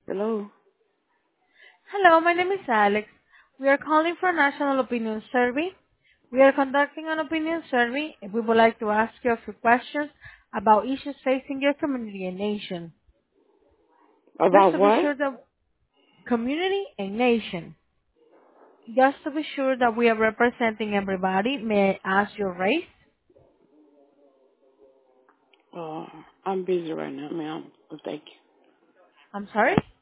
Hello? Hello, my name is Alex. We are calling for National Opinion Survey. We are conducting an opinion survey and we would like to ask you a few questions about issues facing your community and nation. Just About to be what? sure that community and nation. Just to be sure that we are representing everybody, may I ask your race? Uh, I'm busy right now, ma'am. Thank you. I'm sorry?